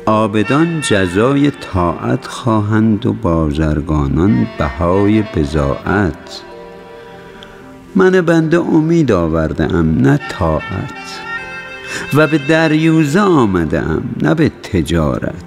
عابدان جزای طاعت خواهند و بازرگانان بهای بضاعت. من بنده امید آورده ام نه طاعت، و به دریوزه آمده ام نه به تجارت.